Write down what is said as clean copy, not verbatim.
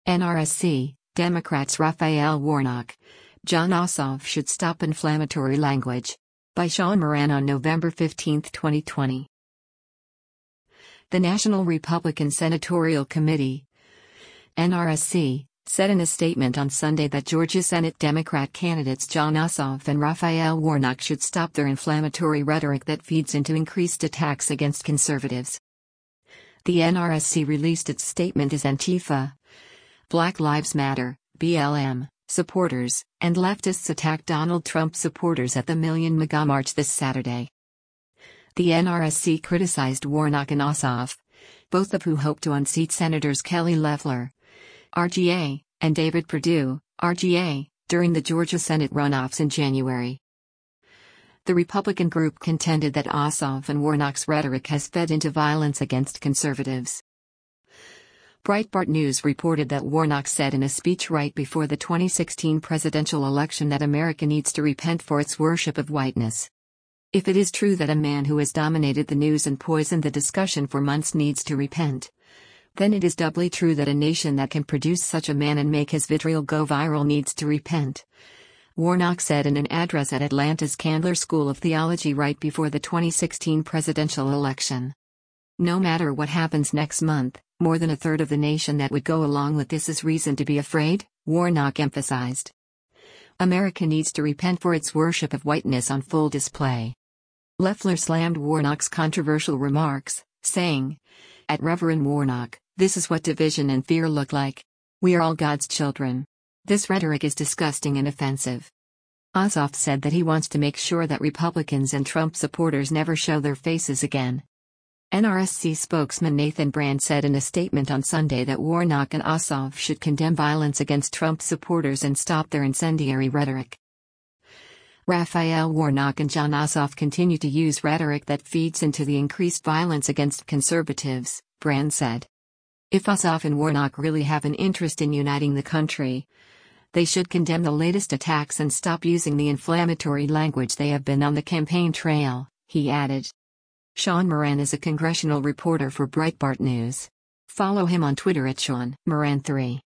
NRSC, Democrats Raphael Warnock, Jon Ossoff should stop inflammatory language. By Sean Moran on November 15, 2020. The National Republican Senatorial Committee, NRSC, said in a statement on Sunday that Georgia Senate Democrat candidates Jon Ossoff and Raphael Warnock should stop their inflammatory rhetoric that feeds into increased attacks against conservatives. The NRSC released its statement as Antifa, Black Lives Matter, BLM, supporters, and leftists attacked Donald Trump supporters at the Million MAGA March this Saturday. The NRSC criticized Warnock and Ossoff, both of who hope to unseat Senators Kelly Loeffler, RGA, and David Perdue, RGA, during the Georgia Senate runoffs in January. The Republican group contended that Ossoff and Warnock's rhetoric has fed into violence against conservatives. Breitbart News reported that Warnock said in a speech right before the 2016 presidential election that America needs to repent for its worship of whiteness. If it is true that a man who has dominated the news and poisoned the discussion for months needs to repent, then it is doubly true that a nation that can produce such a man and make his vitriol go viral needs to repent, Warnock said in an address at Atlanta's Candler School of Theology right before the 2016 presidential election. No matter what happens next month, more than a third of the nation that would go along with this is reason to be afraid, Warnock emphasized. America needs to repent for its worship of whiteness on full display. Loeffler slammed Warnock's controversial remarks, saying, "At Reverend Warnock, this is what division and fear look like. We are all God's children. This rhetoric is disgusting and offensive." Ossoff said that he wants to make sure that Republicans and Trump supporters never show their faces again. NRSC spokesman Nathan Brand said in a statement on Sunday that Warnock and Ossoff should condemn violence against Trump supporters and stop their incendiary rhetoric. Raphael Warnock and Jon Ossoff continue to use rhetoric that feeds into the increased violence against conservatives, Brand said. If Ossoff and Warnock really have an interest in uniting the country, they should condemn the latest attacks and stop using the inflammatory language they have been on the campaign trail, he added. Sean Moran is a congressional reporter for Breitbart News. Follow him on Twitter at Sean Moran3.